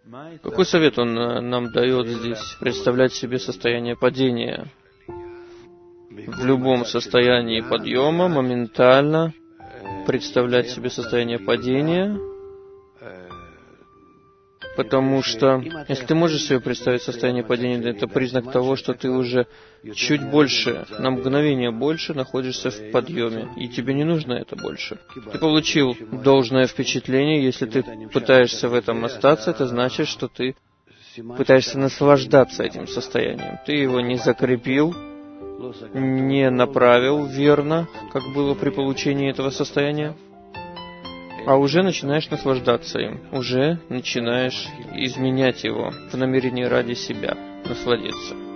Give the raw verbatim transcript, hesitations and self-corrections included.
Какой совет он э, нам дает здесь? Представлять себе состояние падения. В любом состоянии подъема моментально представлять себе состояние падения, потому что если ты можешь себе представить состояние падения, это признак того, что ты уже чуть больше, на мгновение больше находишься в подъеме, и тебе не нужно это больше. Ты получил должное впечатление, если ты пытаешься в этом остаться, это значит, что ты пытаешься наслаждаться этим состоянием. Ты его не закрепил, не направил верно, как было при получении этого состояния, а уже начинаешь наслаждаться им, уже начинаешь изменять его в намерении ради себя, насладиться.